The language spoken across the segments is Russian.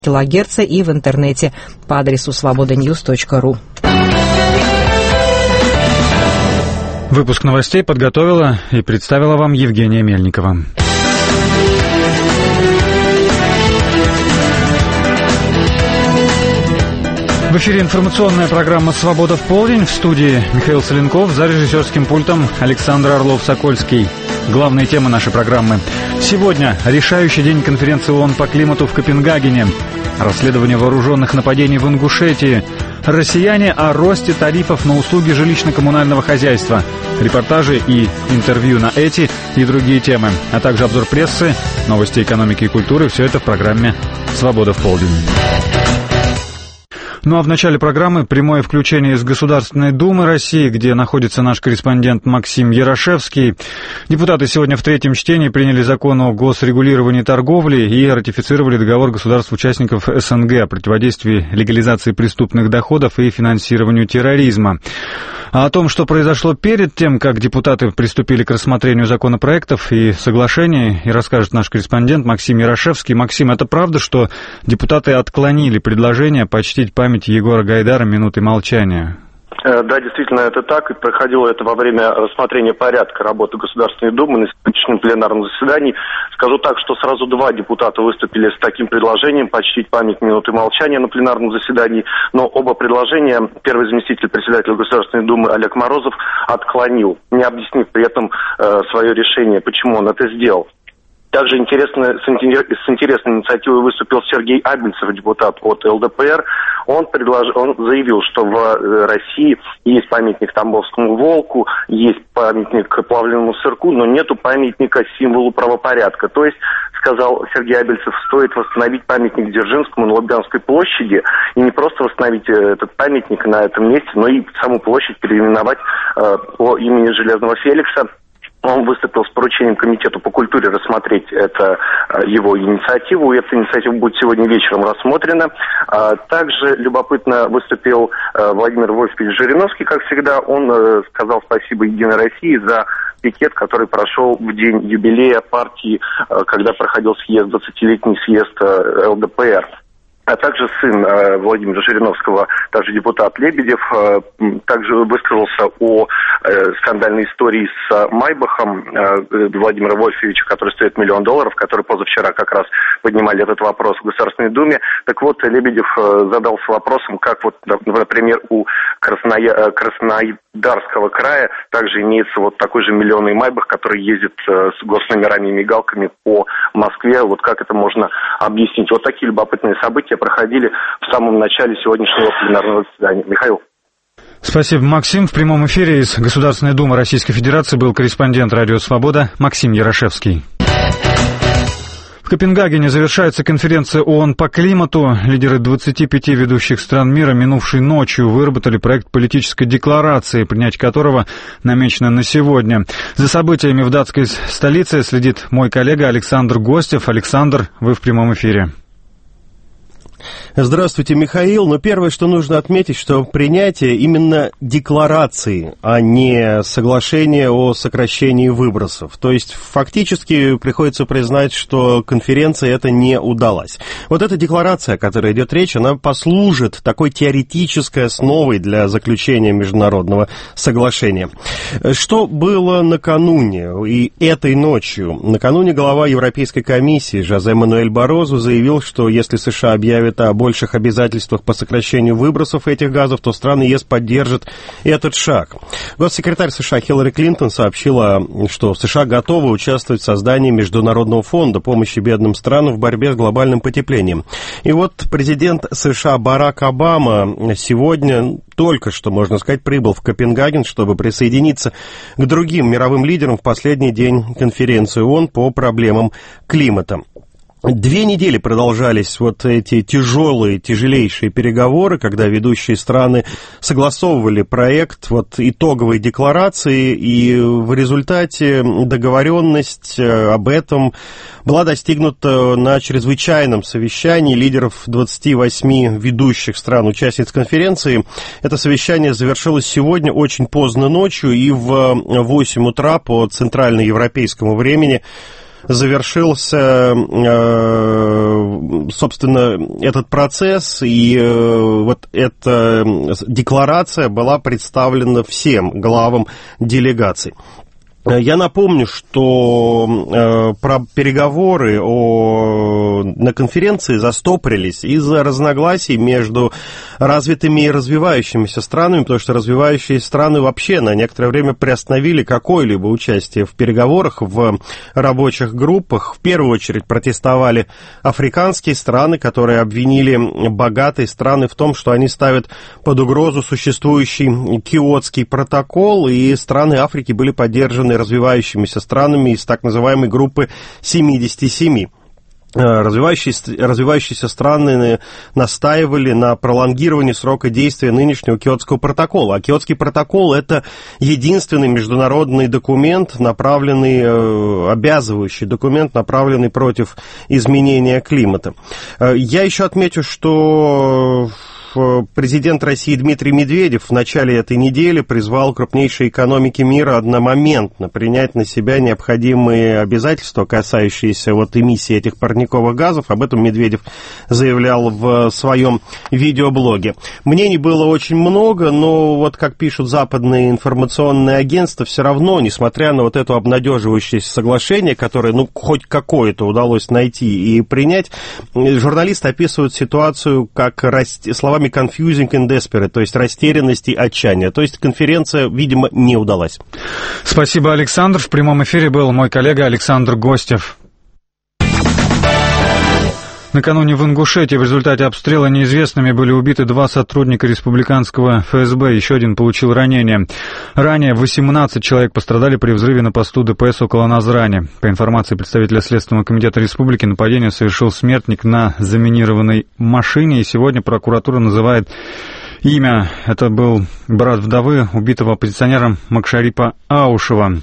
килогерца и в интернете по адресу svobodanews.ru. Выпуск новостей подготовила и представила вам Евгения Мельникова. В эфире информационная программа «Свобода в полдень». В студии Михаил Соленков, за режиссерским пультом Александр Орлов-Сокольский. Главные темы нашей программы. Сегодня решающий день конференции ООН по климату в Копенгагене. Расследование вооруженных нападений в Ингушетии. Россияне о росте тарифов на услуги жилищно-коммунального хозяйства. Репортажи и интервью на эти и другие темы. А также обзор прессы, новости экономики и культуры. Все это в программе «Свобода в полдень». Ну а в начале программы прямое включение из Государственной Думы России, где находится наш корреспондент Максим Ярошевский. Депутаты сегодня в третьем чтении приняли закон о госрегулировании торговли и ратифицировали договор государств-участников СНГ о противодействии легализации преступных доходов и финансированию терроризма. А о том, что произошло перед тем, как депутаты приступили к рассмотрению законопроектов и соглашений, и расскажет наш корреспондент Максим Ярошевский. Максим, это правда, что депутаты отклонили предложение почтить память Егора Гайдара минутой молчания? Да, действительно, это так. И проходило это во время рассмотрения порядка работы Государственной Думы на сегодняшнем пленарном заседании. Скажу так, что сразу два депутата выступили с таким предложением почтить память минуты молчания на пленарном заседании. Но оба предложения первый заместитель председателя Государственной Думы Олег Морозов отклонил, не объяснив при этом свое решение, почему он это сделал. Также с интересной инициативой выступил Сергей Абельцев, депутат от ЛДПР. Он заявил, что в России есть памятник Тамбовскому волку, есть памятник плавленному сырку, но нету памятника символу правопорядка. То есть, сказал Сергей Абельцев, стоит восстановить памятник Дзержинскому на Лубянской площади, и не просто восстановить этот памятник на этом месте, но и саму площадь переименовать по имени Железного Феликса. Он выступил с поручением Комитету по культуре рассмотреть его инициативу. Эта инициатива будет сегодня вечером рассмотрена. Также любопытно выступил Владимир Вольфович Жириновский, как всегда. Он сказал спасибо «Единой России» за пикет, который прошел в день юбилея партии, когда проходил съезд, 20-летний съезд ЛДПР. А также сын Владимира Жириновского, также депутат Лебедев, также высказался о скандальной истории с Майбахом Владимира Вольфовича, который стоит $1 миллион, который позавчера как раз поднимали этот вопрос в Государственной Думе. Так вот, Лебедев задался вопросом, как вот, например, у Краснодарского края также имеется вот такой же миллионный Майбах, который ездит с госномерами и мигалками по Москве. Вот как это можно объяснить? Вот такие любопытные события проходили в самом начале сегодняшнего пленарного заседания. Михаил. Спасибо, Максим. В прямом эфире из Государственной Думы Российской Федерации был корреспондент «Радио Свобода» Максим Ярошевский. В Копенгагене завершается конференция ООН по климату. Лидеры 25 ведущих стран мира минувшей ночью выработали проект политической декларации, принятие которого намечено на сегодня. За событиями в датской столице следит мой коллега Александр Гостев. Александр, вы в прямом эфире. Здравствуйте, Михаил. Но первое, что нужно отметить, что принятие именно декларации, а не соглашения о сокращении выбросов. То есть, фактически, приходится признать, что конференция эта не удалась. Вот эта декларация, о которой идет речь, она послужит такой теоретической основой для заключения международного соглашения. Что было накануне и этой ночью? Накануне глава Европейской комиссии Жозе Мануэль Барозу заявил, что если США объявят о больших обязательствах по сокращению выбросов этих газов, то страны ЕС поддержат этот шаг. Госсекретарь США Хиллари Клинтон сообщила, что США готовы участвовать в создании Международного фонда помощи бедным странам в борьбе с глобальным потеплением. И вот президент США Барак Обама сегодня только что, можно сказать, прибыл в Копенгаген, чтобы присоединиться к другим мировым лидерам в последний день конференции ООН по проблемам климата. 2 недели продолжались вот эти тяжелейшие переговоры, когда ведущие страны согласовывали проект вот итоговой декларации, и в результате договоренность об этом была достигнута на чрезвычайном совещании лидеров 28 ведущих стран-участниц конференции. Это совещание завершилось сегодня очень поздно ночью, и в 8 утра по центральноевропейскому времени завершился, собственно, этот процесс, и вот эта декларация была представлена всем главам делегаций. Я напомню, что переговоры на конференции застопорились из-за разногласий между развитыми и развивающимися странами, потому что развивающиеся страны вообще на некоторое время приостановили какое-либо участие в переговорах, в рабочих группах. В первую очередь протестовали африканские страны, которые обвинили богатые страны в том, что они ставят под угрозу существующий Киотский протокол, и страны Африки были поддержаны развивающимися странами из так называемой группы 77. Развивающиеся страны настаивали на пролонгировании срока действия нынешнего Киотского протокола. А Киотский протокол – это единственный международный документ, обязывающий документ, направленный против изменения климата. Я еще отмечу, что президент России Дмитрий Медведев в начале этой недели призвал крупнейшие экономики мира одномоментно принять на себя необходимые обязательства, касающиеся эмиссии этих парниковых газов. Об этом Медведев заявлял в своем видеоблоге. Мнений было очень много, но как пишут западные информационные агентства, все равно, несмотря на это обнадеживающее соглашение, которое хоть какое-то удалось найти и принять, журналисты описывают ситуацию как словами confusing and desperate, то есть растерянность и отчаяние. То есть конференция, видимо, не удалась. Спасибо, Александр. В прямом эфире был мой коллега Александр Гостев. Накануне в Ингушетии в результате обстрела неизвестными были убиты 2 сотрудника республиканского ФСБ, еще один получил ранение. Ранее 18 человек пострадали при взрыве на посту ДПС около Назрани. По информации представителя Следственного комитета республики, нападение совершил смертник на заминированной машине, и сегодня прокуратура называет имя. Это был брат вдовы убитого оппозиционера Макшарипа Аушева.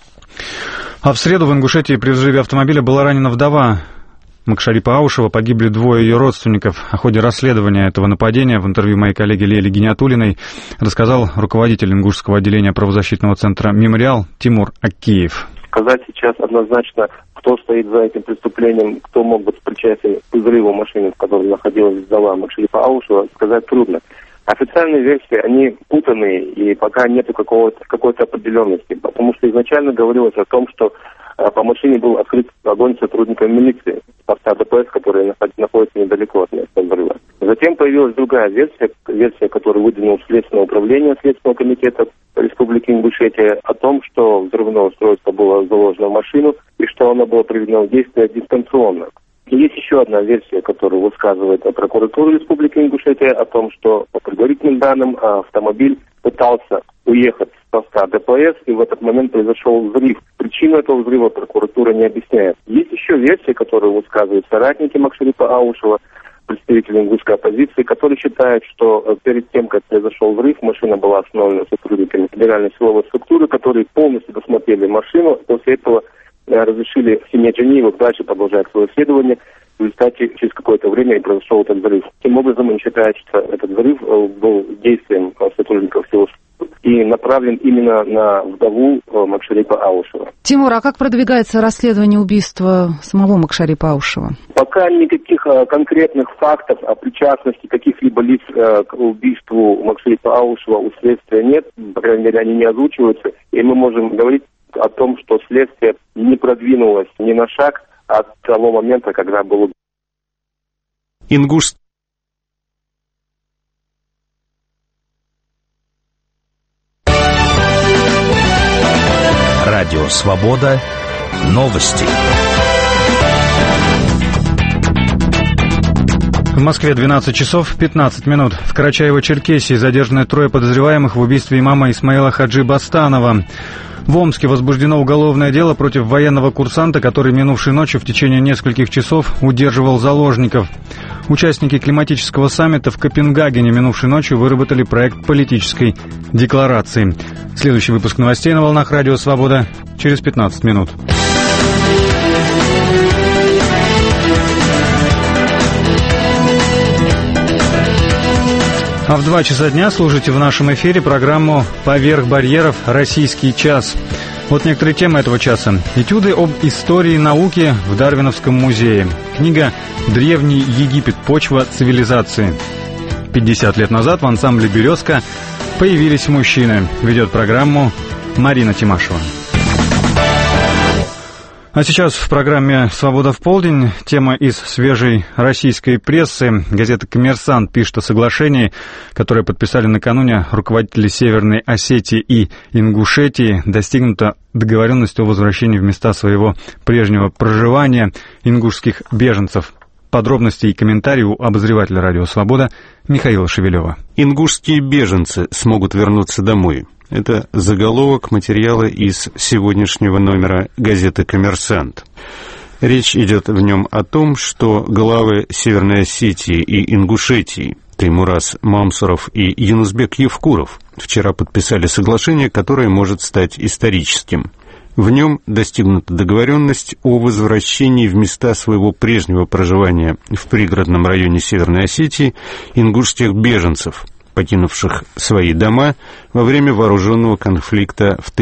А в среду в Ингушетии при взрыве автомобиля была ранена вдова Макшарипа Аушева, погибли 2 ее родственников. О ходе расследования этого нападения в интервью моей коллеге Лейле Гиниатуллиной рассказал руководитель Ингушского отделения правозащитного центра «Мемориал» Тимур Аккиев. Сказать сейчас однозначно, кто стоит за этим преступлением, кто мог быть причастен к взрыву машины, в которой находилась вдова Макшарипа Аушева, сказать трудно. Официальные версии, они путанные, и пока нет какой-то определенности, потому что изначально говорилось о том, что по машине был открыт огонь сотрудникам милиции, поста ДПС, который находится недалеко от места взрыва. Затем появилась другая версия, которую выдвинул Следственное управление Следственного комитета Республики Ингушетия, о том, что взрывное устройство было заложено в машину и что оно было приведено в действие дистанционно. И есть еще одна версия, которую высказывает прокуратура Республики Ингушетия, о том, что по предварительным данным автомобиль пытался уехать с поста ДПС, и в этот момент произошел взрыв. Причину этого взрыва прокуратура не объясняет. Есть еще версия, которую высказывают соратники Макшарипа Аушева, представители ингушской оппозиции, которые считают, что перед тем, как произошел взрыв, машина была остановлена сотрудниками федеральной силовой структуры, которые полностью досмотрели машину, после этого разрешили семье Джаниевых дальше продолжать свое исследование. В результате через какое-то время и произошел этот взрыв. Таким образом, он считает, что этот взрыв был действием сотрудников сил и направлен именно на вдову Макшарипа Аушева. Тимур, а как продвигается расследование убийства самого Макшарипа Аушева? Пока никаких конкретных фактов о причастности каких-либо лиц к убийству Макшарипа Аушева у следствия нет, по крайней мере, они не озвучиваются, и мы можем говорить о том, что следствие не продвинулось ни на шаг от того момента, когда был Ингуш. Радио «Свобода». Новости. В Москве 12 часов 15 минут. В Карачаево-Черкесии задержаны 3 подозреваемых в убийстве имама Исмаила Хаджи Бастанова. В Омске возбуждено уголовное дело против военного курсанта, который минувшей ночью в течение нескольких часов удерживал заложников. Участники климатического саммита в Копенгагене минувшей ночью выработали проект политической декларации. Следующий выпуск новостей на волнах Радио «Свобода» через 15 минут. А в 2 часа дня слушайте в нашем эфире программу «Поверх барьеров. Российский час». Вот некоторые темы этого часа. Этюды об истории науки в Дарвиновском музее. Книга «Древний Египет. Почва цивилизации». 50 лет назад в ансамбле «Березка» появились мужчины. Ведет программу Марина Тимашева. А сейчас в программе «Свобода в полдень» тема из свежей российской прессы. Газета «Коммерсант» пишет о соглашении, которое подписали накануне руководители Северной Осетии и Ингушетии. Достигнута договоренность о возвращении в места своего прежнего проживания ингушских беженцев. Подробности и комментарии у обозревателя «Радио Свобода» Михаила Шевелева. Ингушские беженцы смогут вернуться домой. Это заголовок материала из сегодняшнего номера газеты «Коммерсант». Речь идет в нем о том, что главы Северной Осетии и Ингушетии Теймураз Мамсуров и Юнусбек Евкуров вчера подписали соглашение, которое может стать историческим. В нем достигнута договоренность о возвращении в места своего прежнего проживания в пригородном районе Северной Осетии ингушских беженцев, покинувших свои дома во время вооруженного конфликта в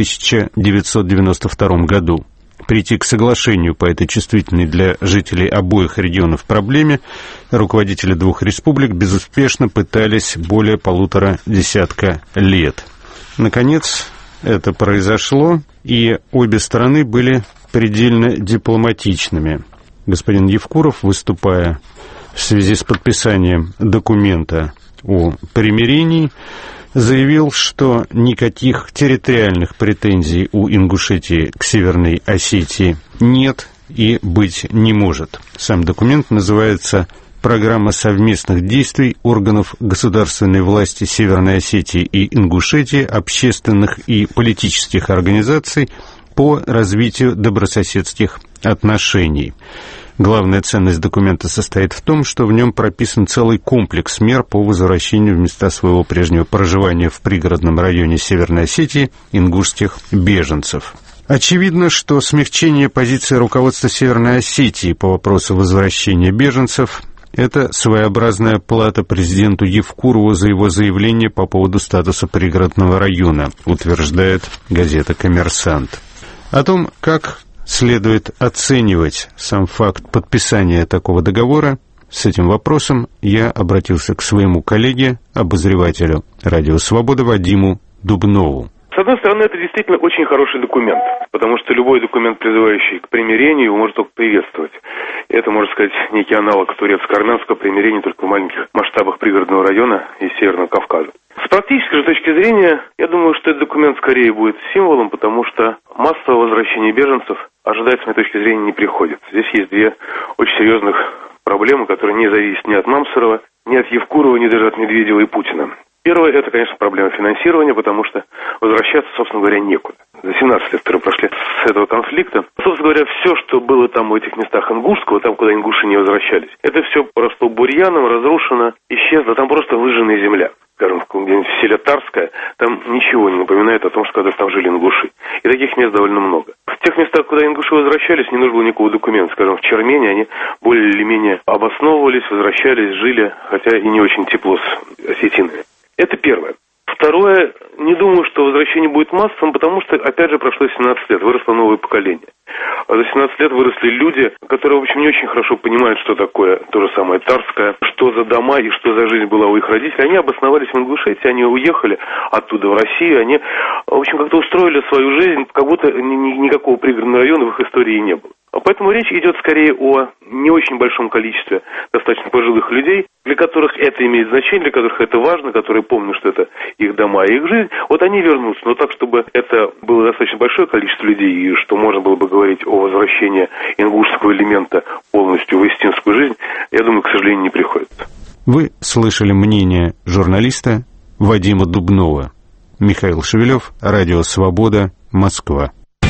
1992 году. Прийти к соглашению по этой чувствительной для жителей обоих регионов проблеме руководители двух республик безуспешно пытались более 1,5 десятка лет. Наконец, это произошло, и обе стороны были предельно дипломатичными. Господин Евкуров, выступая в связи с подписанием документа о примирении, заявил, что никаких территориальных претензий у Ингушетии к Северной Осетии нет и быть не может. Сам документ называется «Программа совместных действий органов государственной власти Северной Осетии и Ингушетии, общественных и политических организаций по развитию добрососедских отношений». Главная ценность документа состоит в том, что в нем прописан целый комплекс мер по возвращению в места своего прежнего проживания в пригородном районе Северной Осетии ингушских беженцев. Очевидно, что смягчение позиции руководства Северной Осетии по вопросу возвращения беженцев – это своеобразная плата президенту Евкурову за его заявление по поводу статуса пригородного района, утверждает газета «Коммерсант». О том, как следует оценивать сам факт подписания такого договора, с этим вопросом я обратился к своему коллеге, обозревателю «Радио Свобода» Вадиму Дубнову. С одной стороны, это действительно очень хороший документ, потому что любой документ, призывающий к примирению, его можно только приветствовать. Это, можно сказать, некий аналог турецко-армянского примирения, только в маленьких масштабах пригородного района и Северного Кавказа. С практической же точки зрения, я думаю, что этот документ скорее будет символом, потому что массового возвращения беженцев ожидать, с моей точки зрения, не приходится. Здесь есть две очень серьезных проблемы, которые не зависят ни от Мамсурова, ни от Евкурова, ни даже от Медведева и Путина. Первое, это, конечно, проблема финансирования, потому что возвращаться, собственно говоря, некуда. За 17 лет, которые прошли с этого конфликта, собственно говоря, все, что было там в этих местах ингушского, там, куда ингуши не возвращались, это все поросло бурьяном, разрушено, исчезло, там просто выжженная земля. Скажем, где-нибудь в селе Тарское, там ничего не напоминает о том, что когда там жили ингуши. И таких мест довольно много. В тех местах, куда ингуши возвращались, не нужно было никакого документа. Скажем, в Чермении они более или менее обосновывались, возвращались, жили, хотя и не очень тепло с осетинами. Это первое. Второе, не думаю, что возвращение будет массовым, потому что, опять же, прошло 17 лет, выросло новое поколение. А за 17 лет выросли люди, которые, в общем, не очень хорошо понимают, что такое то же самое Тарское, что за дома и что за жизнь была у их родителей. Они обосновались в Ингушетии, они уехали оттуда в Россию, они, в общем, как-то устроили свою жизнь, как будто никакого пригородного района в их истории не было. Поэтому речь идет скорее о не очень большом количестве достаточно пожилых людей, для которых это имеет значение, для которых это важно, которые помнят, что это их дома и их жизнь. Вот они вернутся, но так, чтобы это было достаточно большое количество людей, и что можно было бы говорить о возвращении ингушского элемента полностью в осетинскую жизнь, я думаю, к сожалению, не приходится. Вы слышали мнение журналиста Вадима Дубнова. Михаил Шевелев, Радио Свобода, Москва.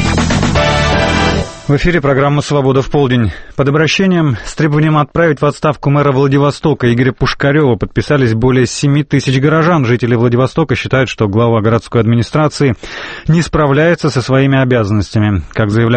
В эфире программа «Свобода в полдень». Под обращением с требованием отправить в отставку мэра Владивостока Игоря Пушкарева подписались более 7 тысяч горожан. Жители Владивостока считают, что глава городской администрации не справляется со своими обязанностями. Как заявляют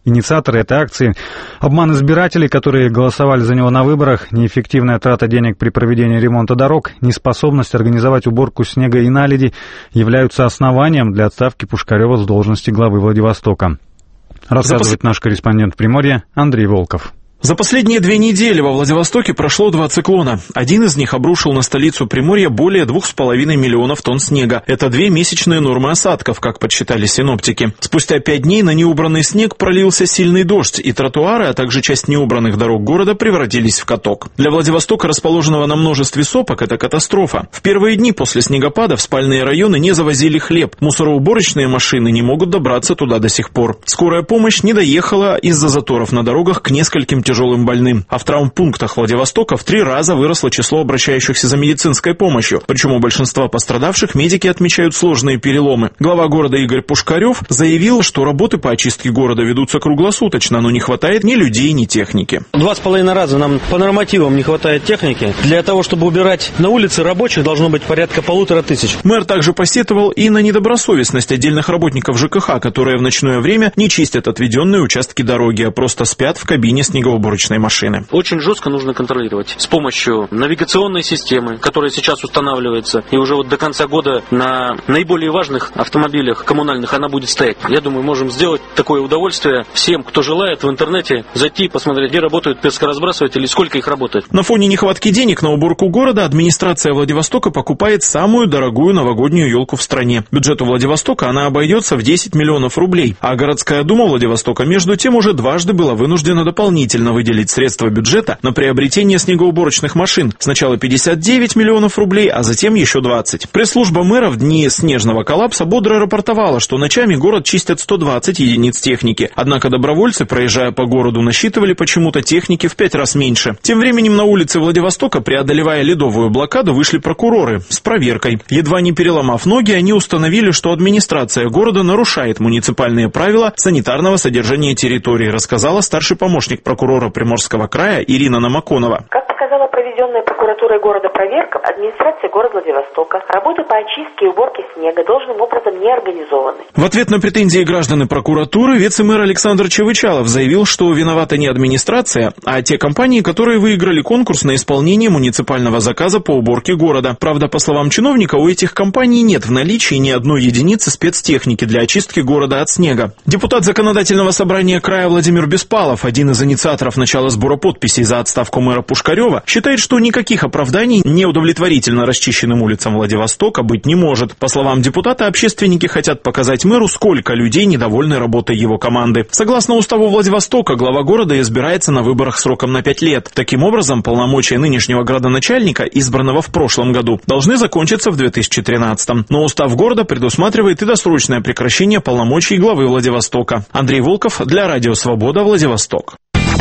Инициаторы этой акции – обман избирателей, которые голосовали за него на выборах, неэффективная трата денег при проведении ремонта дорог, неспособность организовать уборку снега и наледи являются основанием для отставки Пушкарева с должности главы Владивостока. Рассказывает наш корреспондент в Приморье Андрей Волков. За последние 2 недели во Владивостоке прошло 2 циклона. Один из них обрушил на столицу Приморья более 2,5 миллионов тонн снега. Это 2 месячные нормы осадков, как подсчитали синоптики. Спустя 5 дней на неубранный снег пролился сильный дождь, и тротуары, а также часть неубранных дорог города превратились в каток. Для Владивостока, расположенного на множестве сопок, это катастрофа. В первые дни после снегопада в спальные районы не завозили хлеб. Мусороуборочные машины не могут добраться туда до сих пор. Скорая помощь не доехала из-за заторов на дорогах к нескольким тяжелым больным. А в травмпунктах Владивостока в 3 раза выросло число обращающихся за медицинской помощью. Причем у большинства пострадавших медики отмечают сложные переломы. Глава города Игорь Пушкарев заявил, что работы по очистке города ведутся круглосуточно, но не хватает ни людей, ни техники. 2,5 раза нам по нормативам не хватает техники. Для того, чтобы убирать на улице рабочих, должно быть порядка 1500. Мэр также посетовал и на недобросовестность отдельных работников ЖКХ, которые в ночное время не чистят отведенные участки дороги, а просто спят в кабине снегоуборочной машины. Очень жестко нужно контролировать с помощью навигационной системы, которая сейчас устанавливается, и уже вот до конца года на наиболее важных автомобилях коммунальных она будет стоять. Я думаю, можем сделать такое удовольствие всем, кто желает в интернете зайти и посмотреть, где работают пескоразбрасыватели, сколько их работает. На фоне нехватки денег на уборку города администрация Владивостока покупает самую дорогую новогоднюю елку в стране. Бюджету Владивостока она обойдется в 10 миллионов рублей, а городская дума Владивостока между тем уже дважды была вынуждена дополнительно выделить средства бюджета на приобретение снегоуборочных машин. Сначала 59 миллионов рублей, а затем еще 20. Пресс-служба мэра в дни снежного коллапса бодро рапортовала, что ночами город чистят 120 единиц техники. Однако добровольцы, проезжая по городу, насчитывали почему-то техники в 5 раз меньше. Тем временем на улице Владивостока, преодолевая ледовую блокаду, вышли прокуроры с проверкой. Едва не переломав ноги, они установили, что администрация города нарушает муниципальные правила санитарного содержания территории, рассказала старший помощник прокурора Приморского края Ирина Намаконова. Как показала проведенная прокуратурой города проверка, администрация города Владивостока работы по очистке и уборке снега должным образом не организованы. В ответ на претензии граждан и прокуратуры вице-мэр Александр Чевычалов заявил, что виновата не администрация, а те компании, которые выиграли конкурс на исполнение муниципального заказа по уборке города. Правда, по словам чиновника, у этих компаний нет в наличии ни одной единицы спецтехники для очистки города от снега. Депутат Законодательного собрания края Владимир Беспалов, один из инициаторов начала сбора подписей за отставку мэра Пушкарева, считает, что никаких оправданий неудовлетворительно расчищенным улицам Владивостока быть не может. По словам депутата, общественники хотят показать мэру, сколько людей недовольны работой его команды. Согласно уставу Владивостока, глава города избирается на выборах сроком на 5 лет. Таким образом, полномочия нынешнего градоначальника, избранного в прошлом году, должны закончиться в 2013. Но устав города предусматривает и досрочное прекращение полномочий главы Владивостока. Андрей Волков для Радио Свобода, Владивосток.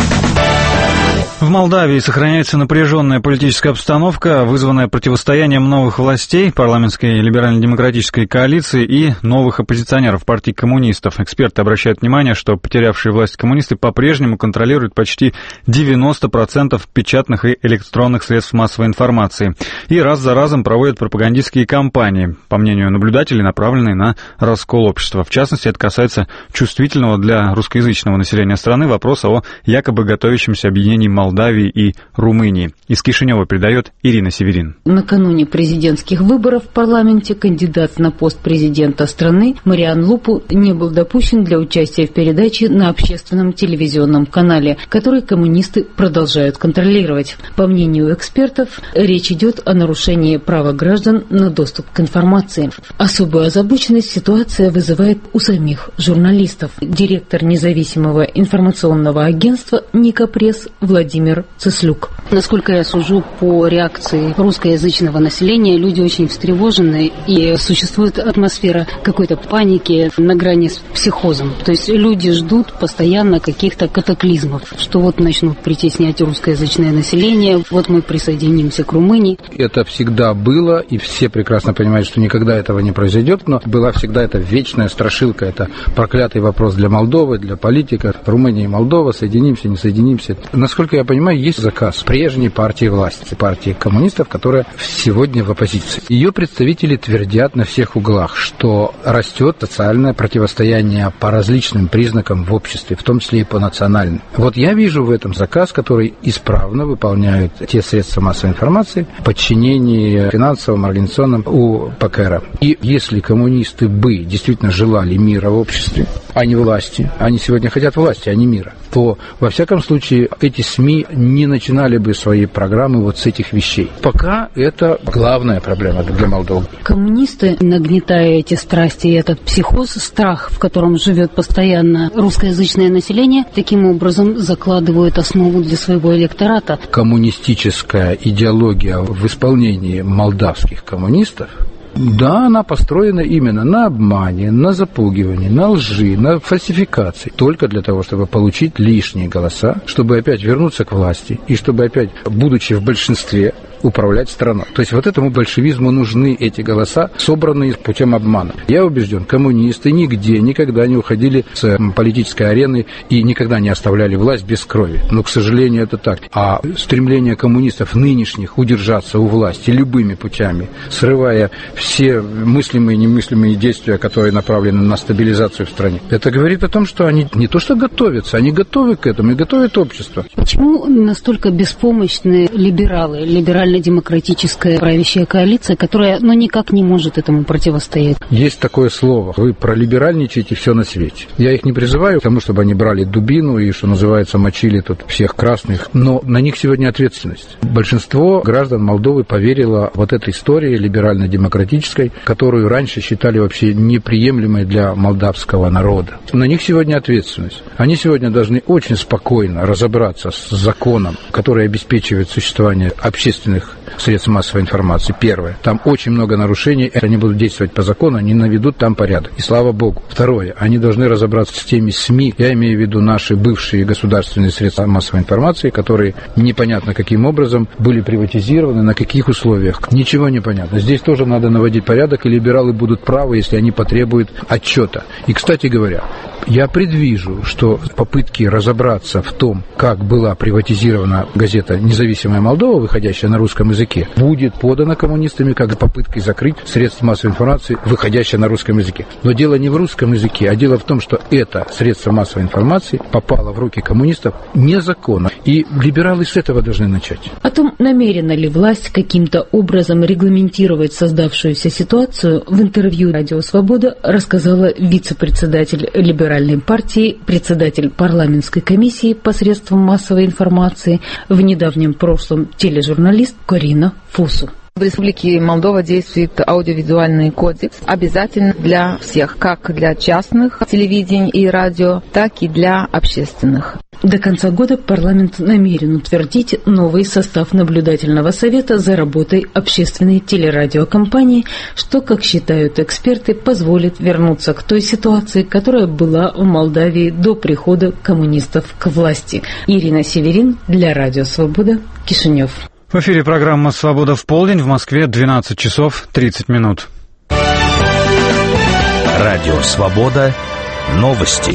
В Молдавии сохраняется напряженная политическая обстановка, вызванная противостоянием новых властей, парламентской либерально-демократической коалиции и новых оппозиционеров партии коммунистов. Эксперты обращают внимание, что потерявшие власть коммунисты по-прежнему контролируют почти 90% печатных и электронных средств массовой информации и раз за разом проводят пропагандистские кампании, по мнению наблюдателей, направленные на раскол общества. В частности, это касается чувствительного для русскоязычного населения страны вопроса о якобы готовящемся объединении Молдавии и Румынии. Из Кишинева передает Ирина Северин. Накануне президентских выборов в парламенте кандидат на пост президента страны Мариан Лупу не был допущен для участия в передаче на общественном телевизионном канале, который коммунисты продолжают контролировать. По мнению экспертов, речь идет о нарушении права граждан на доступ к информации. Особую озабоченность ситуация вызывает у самих журналистов. Директор независимого информационного агентства «Никопресс» Владимир Цеслюк. Насколько я сужу по реакции русскоязычного населения, люди очень встревожены, и существует атмосфера какой-то паники на грани с психозом. То есть люди ждут постоянно каких-то катаклизмов, что вот начнут притеснять русскоязычное население, вот мы присоединимся к Румынии. Это всегда было, и все прекрасно понимают, что никогда этого не произойдет, но была всегда эта вечная страшилка, это проклятый вопрос для Молдовы, для политиков. Румыния и Молдова, соединимся, не соединимся. Насколько я я понимаю, есть заказ прежней партии власти, партии коммунистов, которая сегодня в оппозиции. Ее представители твердят на всех углах, что растет социальное противостояние по различным признакам в обществе, в том числе и по национальным. Вот я вижу в этом заказ, который исправно выполняют те средства массовой информации, подчинении финансовым, организационным у ПКР. И если коммунисты бы действительно желали мира в обществе, а не власти, они сегодня хотят власти, а не мира, то, во всяком случае, эти СМИ не начинали бы свои программы вот с этих вещей. Пока это главная проблема для Молдовы. Коммунисты, нагнетая эти страсти и этот психоз, страх, в котором живет постоянно русскоязычное население, таким образом закладывают основу для своего электората. Коммунистическая идеология в исполнении молдавских коммунистов, да, она построена именно на обмане, на запугивании, на лжи, на фальсификации. Только для того, чтобы получить лишние голоса, чтобы опять вернуться к власти и чтобы опять, будучи в большинстве, управлять страной. То есть вот этому большевизму нужны эти голоса, собранные путем обмана. Я убежден, коммунисты нигде, никогда не уходили с политической арены и никогда не оставляли власть без крови. Но, к сожалению, это так. А стремление коммунистов нынешних удержаться у власти любыми путями, срывая все мыслимые и немыслимые действия, которые направлены на стабилизацию в стране, это говорит о том, что они не то что готовятся, они готовы к этому и готовят общество. Почему настолько беспомощны либералы, либерально-демократическая правящая коалиция, которая никак не может этому противостоять? Есть такое слово. Вы пролиберальничаете все на свете. Я их не призываю к тому, чтобы они брали дубину и, что называется, мочили тут всех красных, но на них сегодня ответственность. Большинство граждан Молдовы поверило вот этой истории либерально-демократической, которую раньше считали вообще неприемлемой для молдавского народа. На них сегодня ответственность. Они сегодня должны очень спокойно разобраться с законом, который обеспечивает существование общественных средств массовой информации. Первое. Там очень много нарушений. Они будут действовать по закону, они наведут там порядок. И слава богу. Второе. Они должны разобраться с теми СМИ, я имею в виду наши бывшие государственные средства массовой информации, которые непонятно каким образом были приватизированы, на каких условиях. Ничего не понятно. Здесь тоже надо наводить порядок, и либералы будут правы, если они потребуют отчета. И, кстати говоря, я предвижу, что попытки разобраться в том, как была приватизирована газета «Независимая Молдова», выходящая на русском языке, будет подана коммунистами как попыткой закрыть средства массовой информации, выходящие на русском языке. Но дело не в русском языке, а дело в том, что это средство массовой информации попало в руки коммунистов незаконно. И либералы с этого должны начать. О том, намерена ли власть каким-то образом регламентировать создавшуюся ситуацию, в интервью «Радио Свобода» рассказала вице-председатель либеральной партии, председатель парламентской комиссии по средствам массовой информации, в недавнем прошлом тележурналист Корина Фусу. В Республике Молдова действует аудиовизуальный кодекс, обязательно для всех, как для частных телевидений и радио, так и для общественных. До конца года парламент намерен утвердить новый состав наблюдательного совета за работой общественной телерадиокомпании, что, как считают эксперты, позволит вернуться к той ситуации, которая была в Молдавии до прихода коммунистов к власти. Ирина Северин для Радио Свобода, Кишинев. В эфире программа «Свобода в полдень», в Москве 12 часов 30 минут. Радио «Свобода». Новости.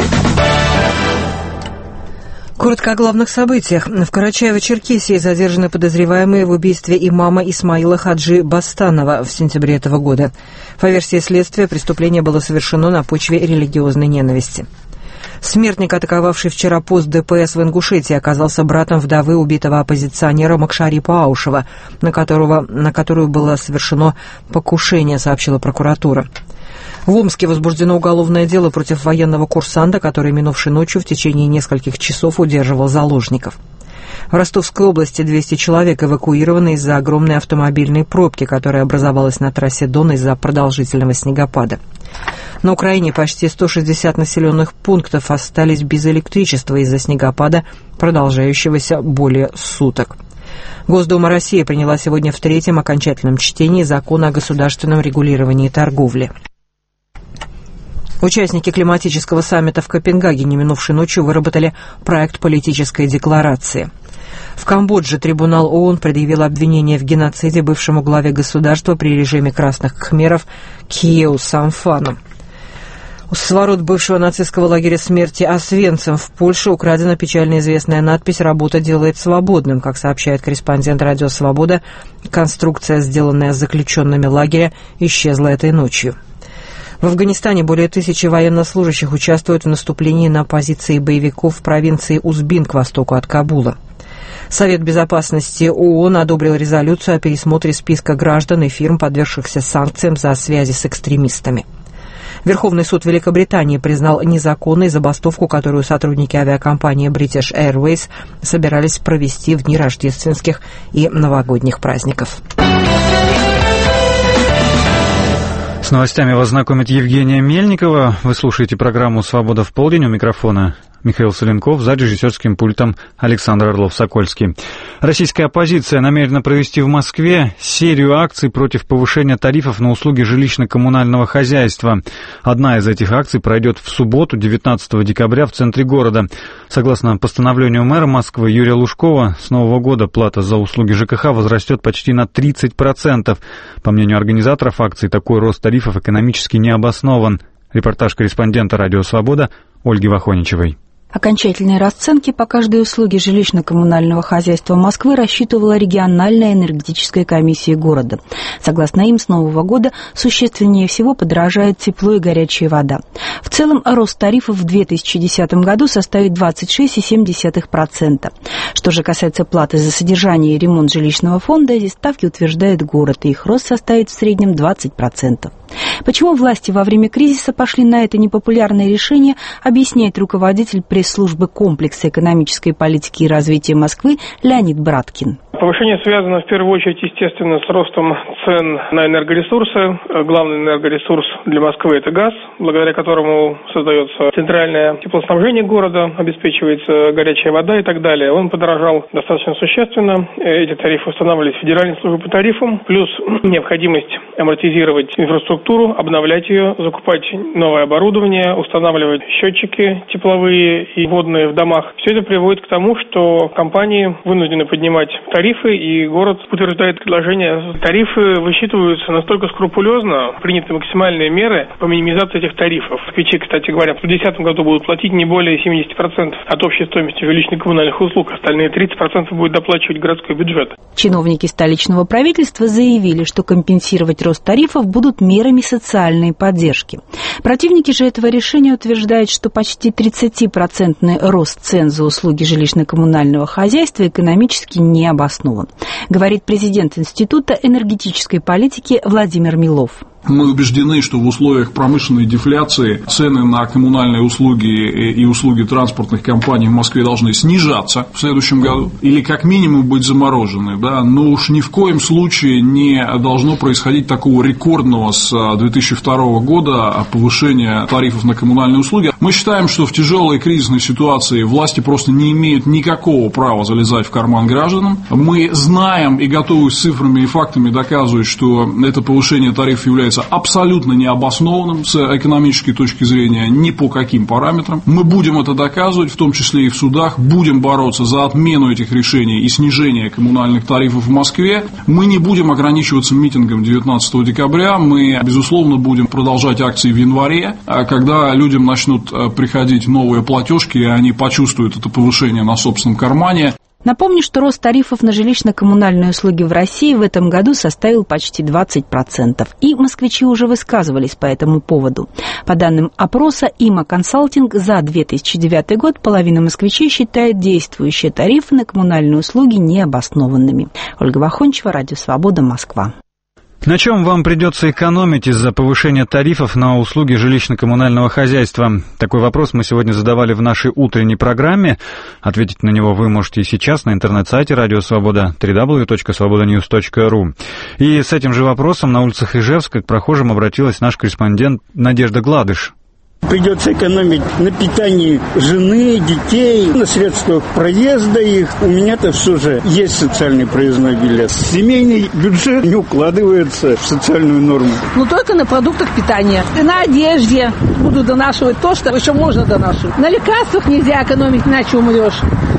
Коротко о главных событиях. В Карачаево-Черкесии задержаны подозреваемые в убийстве имама Исмаила Хаджи Бастанова в сентябре этого года. По версии следствия, преступление было совершено на почве религиозной ненависти. Смертник, атаковавший вчера пост ДПС в Ингушетии, оказался братом вдовы убитого оппозиционера Макшари Паушева, на которую было совершено покушение, сообщила прокуратура. В Омске возбуждено уголовное дело против военного курсанта, который минувшей ночью в течение нескольких часов удерживал заложников. В Ростовской области 200 человек эвакуированы из-за огромной автомобильной пробки, которая образовалась на трассе Дон из-за продолжительного снегопада. На Украине почти 160 населенных пунктов остались без электричества из-за снегопада, продолжающегося более суток. Госдума России приняла сегодня в третьем окончательном чтении закон о государственном регулировании торговли. Участники климатического саммита в Копенгагене минувшей ночью выработали проект политической декларации. В Камбодже трибунал ООН предъявил обвинение в геноциде бывшему главе государства при режиме красных кхмеров Кхеу Самфану. С ворот бывшего нацистского лагеря смерти Освенцим в Польше украдена печально известная надпись «Работа делает свободным». Как сообщает корреспондент «Радио Свобода», конструкция, сделанная с заключенными лагеря, исчезла этой ночью. В Афганистане более 1000 военнослужащих участвуют в наступлении на позиции боевиков в провинции Узбин к востоку от Кабула. Совет безопасности ООН одобрил резолюцию о пересмотре списка граждан и фирм, подвергшихся санкциям за связи с экстремистами. Верховный суд Великобритании признал незаконной забастовку, которую сотрудники авиакомпании British Airways собирались провести в дни рождественских и новогодних праздников. С новостями вас знакомит Евгения Мельникова. Вы слушаете программу «Свобода в полдень». У микрофона Михаил Соленков, за режиссерским пультом Александр Орлов-Сокольский. Российская оппозиция намерена провести в Москве серию акций против повышения тарифов на услуги жилищно-коммунального хозяйства. Одна из этих акций пройдет в субботу, 19 декабря, в центре города. Согласно постановлению мэра Москвы Юрия Лужкова, с нового года плата за услуги ЖКХ возрастет почти на 30%. По мнению организаторов акции, такой рост тарифов экономически не обоснован. Репортаж корреспондента «Радио Свобода» Ольги Вахоничевой. Окончательные расценки по каждой услуге жилищно-коммунального хозяйства Москвы рассчитывала региональная энергетическая комиссия города. Согласно им, с нового года существеннее всего подорожает тепло и горячая вода. В целом, рост тарифов в 2010 году составит 26,7%. Что же касается платы за содержание и ремонт жилищного фонда, эти ставки утверждает город, и их рост составит в среднем 20%. Почему власти во время кризиса пошли на это непопулярное решение, объясняет руководитель пресс-службы комплекса экономической политики и развития Москвы Леонид Браткин. Повышение связано в первую очередь, естественно, с ростом цен на энергоресурсы. Главный энергоресурс для Москвы – это газ, благодаря которому создается центральное теплоснабжение города, обеспечивается горячая вода и так далее. Он подорожал достаточно существенно. Эти тарифы устанавливались Федеральной службой по тарифам, плюс необходимость амортизировать инфраструктуру, обновлять ее, закупать новое оборудование, устанавливать счетчики тепловые и водные в домах. Все это приводит к тому, что компании вынуждены поднимать тарифы, и город утверждает предложение. Тарифы высчитываются настолько скрупулезно, приняты максимальные меры по минимизации этих тарифов. Москвичи, кстати говоря, в 2010 году будут платить не более 70% от общей стоимости жилищно-коммунальных услуг, остальные 30% будет доплачивать городской бюджет. Чиновники столичного правительства заявили, что компенсировать рост тарифов будут мерами социальной поддержки. Противники же этого решения утверждают, что почти 30% рост цен за услуги жилищно-коммунального хозяйства экономически не обоснован, говорит президент Института энергетической политики Владимир Милов. Мы убеждены, что в условиях промышленной дефляции цены на коммунальные услуги и услуги транспортных компаний в Москве должны снижаться в следующем году или как минимум быть заморожены, да, но уж ни в коем случае не должно происходить такого рекордного с 2002 года повышения тарифов на коммунальные услуги. Мы считаем, что в тяжелой кризисной ситуации власти просто не имеют никакого права залезать в карман гражданам. Мы знаем и готовы с цифрами и фактами доказывать, что это повышение тарифов является абсолютно необоснованным с экономической точки зрения ни по каким параметрам. Мы будем это доказывать, в том числе и в судах, будем бороться за отмену этих решений и снижение коммунальных тарифов в Москве. Мы не будем ограничиваться митингом 19 декабря, мы, безусловно, будем продолжать акции в январе, когда людям начнут приходить новые платежки, и они почувствуют это повышение на собственном кармане. Напомню, что рост тарифов на жилищно-коммунальные услуги в России в этом году составил почти 20%. И москвичи уже высказывались по этому поводу. По данным опроса ИМА Консалтинг, за 2009 год половина москвичей считает действующие тарифы на коммунальные услуги необоснованными. Ольга Вахончева, Радио Свобода, Москва. На чем вам придется экономить из-за повышения тарифов на услуги жилищно-коммунального хозяйства? Такой вопрос мы сегодня задавали в нашей утренней программе. Ответить на него вы можете и сейчас на интернет-сайте Радио Свобода www.svobodanews.ru. И с этим же вопросом на улицах Ижевска к прохожим обратилась наш корреспондент Надежда Гладыш. Придется экономить на питании жены, детей, на средствах проезда их. У меня-то все же есть социальный проездной билет. Семейный бюджет не укладывается в социальную норму. Ну, только на продуктах питания. И на одежде буду донашивать то, что еще можно донашивать. На лекарствах нельзя экономить, иначе умрешь.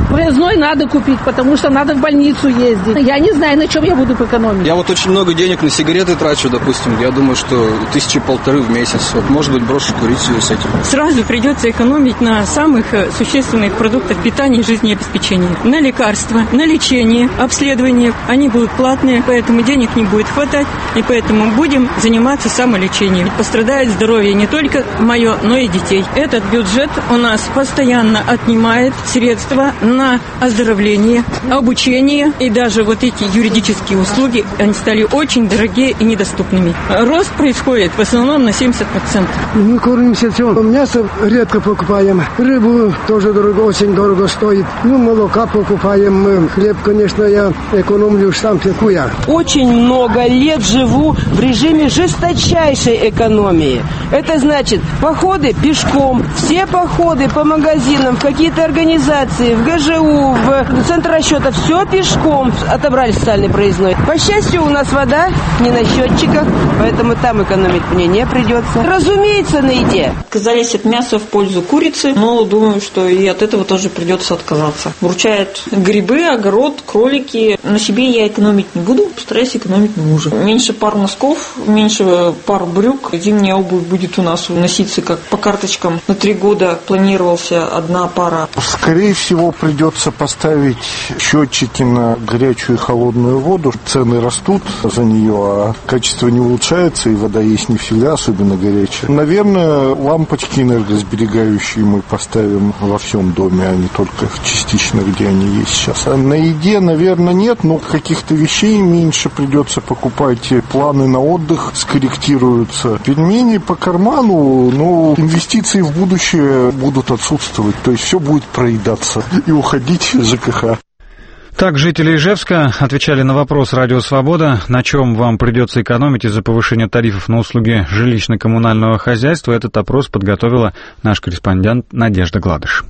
Проездной надо купить, потому что надо в больницу ездить. Я не знаю, на чем я буду экономить. Я вот очень много денег на сигареты трачу, допустим. Я думаю, что 1500 в месяц. Вот, может быть, брошу курить в связи с этим. Сразу придется экономить на самых существенных продуктах питания и жизнеобеспечения. На лекарства, на лечение, обследование. Они будут платные, поэтому денег не будет хватать. И поэтому будем заниматься самолечением. Пострадает здоровье не только мое, но и детей. Этот бюджет у нас постоянно отнимает средства на оздоровление, обучение. И даже вот эти юридические услуги, они стали очень дорогие и недоступными. Рост происходит в основном на 70%. Мы кормимся все. Мясо редко покупаем. Рыбу тоже дорого, очень дорого стоит. Молока покупаем. Хлеб, конечно, я экономлю, сам пеку я. Очень много лет живу в режиме жесточайшей экономии. Это значит, походы пешком. Все походы по магазинам, в какие-то организации, в ГЖУ, в центр расчета, все пешком. Отобрали социальный проездной. По счастью, у нас вода не на счетчиках, поэтому там экономить мне не придется. Разумеется, на еде. Отказались от мяса в пользу курицы, но думаю, что и от этого тоже придется отказаться. Вручают грибы, огород, кролики. На себе я экономить не буду, постараюсь экономить на муже. Меньше пар носков, меньше пар брюк. Зимняя обувь будет у нас носиться как по карточкам. На 3 года планировался 1 пара. Скорее всего, придется поставить счетчики на горячую и холодную воду. Цены растут за нее, а качество не улучшается, и вода есть не всегда, особенно горячая. Наверное, лампочки энергосберегающие мы поставим во всем доме, а не только частично, где они есть сейчас. А на еде, наверное, нет, но каких-то вещей меньше придется покупать. Планы на отдых скорректируются. Пельмени по карману, но инвестиции в будущее будут отсутствовать. То есть все будет проедаться и уходить в ЖКХ. Так, жители Ижевска отвечали на вопрос «Радио Свобода», на чем вам придется экономить из-за повышения тарифов на услуги жилищно-коммунального хозяйства. Этот опрос подготовила наш корреспондент Надежда Гладыш.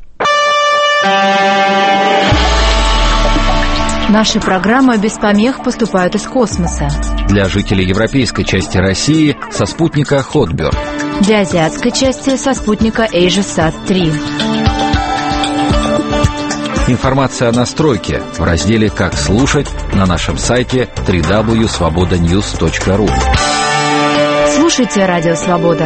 Наши программы без помех поступают из космоса. Для жителей европейской части России со спутника Хотберд. Для азиатской части со спутника AsiaSat-3. Информация о настройке в разделе «Как слушать» на нашем сайте www.svobodanews.ru. Слушайте «Радио Свобода».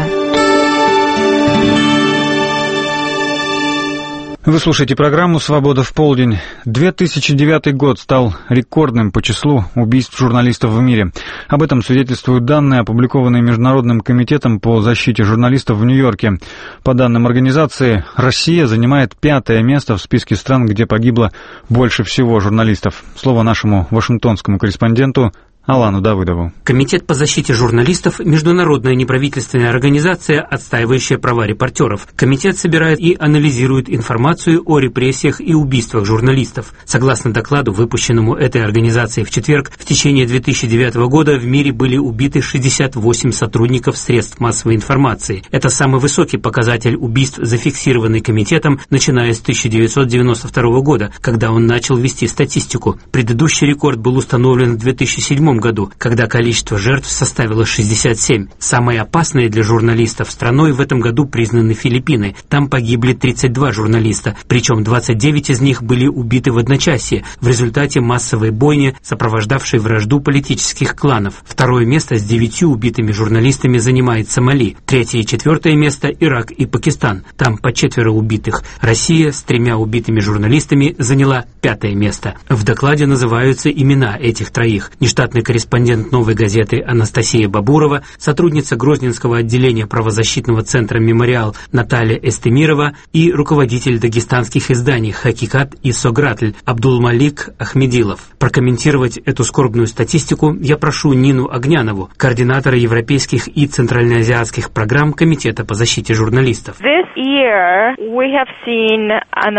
Вы слушаете программу «Свобода в полдень». 2009 год стал рекордным по числу убийств журналистов в мире. Об этом свидетельствуют данные, опубликованные Международным комитетом по защите журналистов в Нью-Йорке. По данным организации, Россия занимает 5-е место в списке стран, где погибло больше всего журналистов. Слово нашему вашингтонскому корреспонденту Алану Давыдову. Комитет по защите журналистов – международная неправительственная организация, отстаивающая права репортеров. Комитет собирает и анализирует информацию о репрессиях и убийствах журналистов. Согласно докладу, выпущенному этой организацией в четверг, в течение 2009 года в мире были убиты 68 сотрудников средств массовой информации. Это самый высокий показатель убийств, зафиксированный комитетом, начиная с 1992 года, когда он начал вести статистику. Предыдущий рекорд был установлен в 2007 году, когда количество жертв составило 67. Самой опасной для журналистов страной в этом году признаны Филиппины. Там погибли 32 журналиста, причем 29 из них были убиты в одночасье в результате массовой бойни, сопровождавшей вражду политических кланов. Второе место с 9 убитыми журналистами занимает Сомали. 3-е и 4-е место – Ирак и Пакистан. Там по 4 убитых. Россия с 3 убитыми журналистами заняла 5-е место. В докладе называются имена этих троих. Нештатный корреспондент «Новой газеты» Анастасия Бабурова, сотрудница Грозненского отделения правозащитного центра «Мемориал» Наталья Эстемирова и руководитель дагестанских изданий «Хакикат» и «Согратль» Абдулмалик Ахмедилов. Прокомментировать эту скорбную статистику я прошу Нину Огнянову, координатора европейских и центральноазиатских программ Комитета по защите журналистов.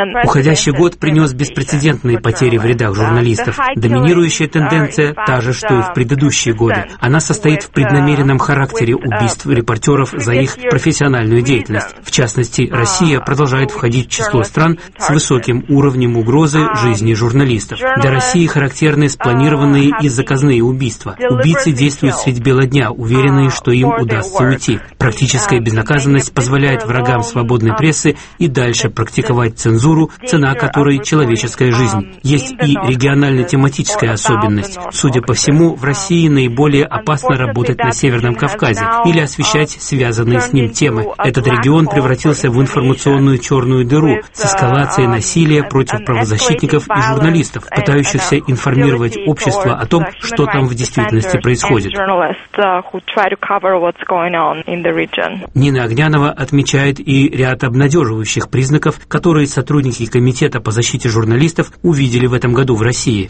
Уходящий год принес беспрецедентные потери в рядах журналистов. Доминирующая тенденция та же, что ситуацию в предыдущие годы. Она состоит в преднамеренном характере убийств репортеров за их профессиональную деятельность. В частности, Россия продолжает входить в число стран с высоким уровнем угрозы жизни журналистов. Для России характерны спланированные и заказные убийства. Убийцы действуют средь бела дня, уверенные, что им удастся уйти. Практическая безнаказанность позволяет врагам свободной прессы и дальше практиковать цензуру, цена которой человеческая жизнь. Есть и регионально-тематическая особенность. Судя по всему, в России наиболее опасно работать на Северном Кавказе или освещать связанные с ним темы. Этот регион превратился в информационную черную дыру с эскалацией насилия против правозащитников и журналистов, пытающихся информировать общество о том, что там в действительности происходит. Нина Огнянова отмечает и ряд обнадеживающих признаков, которые сотрудники Комитета по защите журналистов увидели в этом году в России.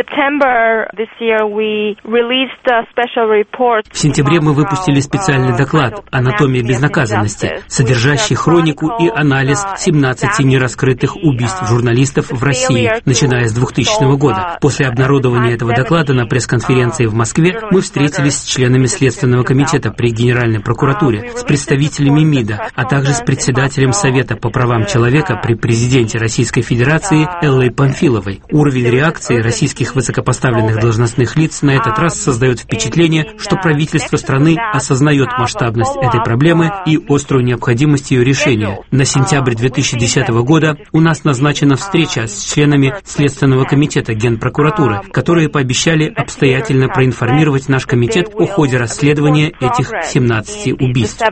В сентябре мы выпустили специальный доклад «Анатомия безнаказанности», содержащий хронику и анализ 17 нераскрытых убийств журналистов в России, начиная с 2000 года. После обнародования этого доклада на пресс-конференции в Москве мы встретились с членами Следственного комитета при Генеральной прокуратуре, с представителями МИДа, а также с председателем Совета по правам человека при президенте Российской Федерации Эллой Памфиловой. Уровень реакции российских высокопоставленных должностных лиц на этот раз создает впечатление, что правительство страны осознает масштабность этой проблемы и острую необходимость ее решения. На сентябрь 2010 года у нас назначена встреча с членами Следственного комитета Генпрокуратуры, которые пообещали обстоятельно проинформировать наш комитет о ходе расследования этих 17 убийств.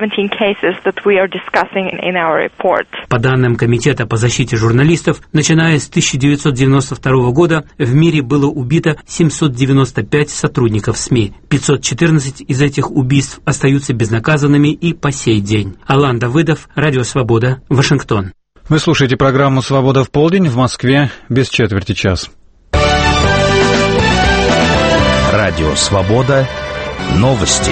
По данным Комитета по защите журналистов, начиная с 1992 года в мире было убито 795 сотрудников СМИ. 514 из этих убийств остаются безнаказанными и по сей день. Алан Давыдов, Радио Свобода, Вашингтон. Вы слушаете программу «Свобода в полдень», в Москве без четверти час. Радио «Свобода». Новости.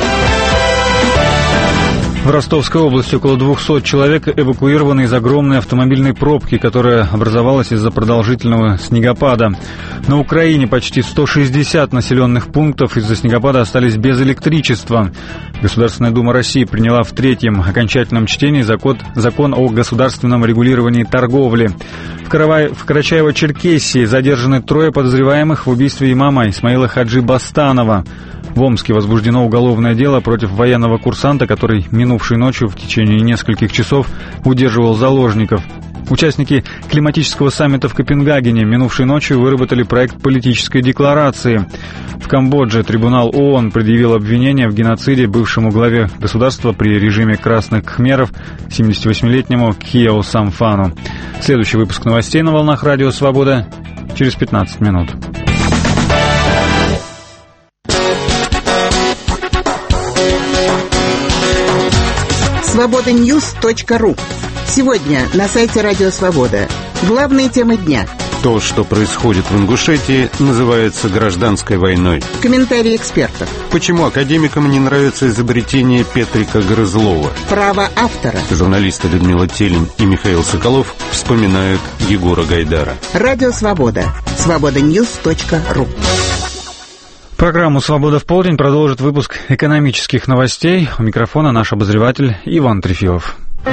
В Ростовской области около 200 человек эвакуированы из огромной автомобильной пробки, которая образовалась из-за продолжительного снегопада. На Украине почти 160 населенных пунктов из-за снегопада остались без электричества. Государственная Дума России приняла в третьем окончательном чтении закон о государственном регулировании торговли. В Карачаево-Черкесии задержаны 3 подозреваемых в убийстве имама Исмаила Хаджи Бастанова. В Омске возбуждено уголовное дело против военного курсанта, который минувшей ночью в течение нескольких часов удерживал заложников. Участники климатического саммита в Копенгагене минувшей ночью выработали проект политической декларации. В Камбодже трибунал ООН предъявил обвинение в геноциде бывшему главе государства при режиме красных кхмеров 78-летнему Кхияо Самфану. Следующий выпуск новостей на волнах Радио Свобода через 15 минут. Свобода-Ньюс.ру. Сегодня на сайте Радио Свобода. Главные темы дня. То, что происходит в Ингушетии, называется гражданской войной. Комментарии экспертов. Почему академикам не нравится изобретение Петрика Грызлова? Право автора. Журналисты Людмила Телень и Михаил Соколов вспоминают Егора Гайдара. Радио Свобода. Свобода-Ньюс.ру. Программу «Свобода в полдень» продолжит выпуск экономических новостей. У микрофона наш обозреватель Иван Трефилов.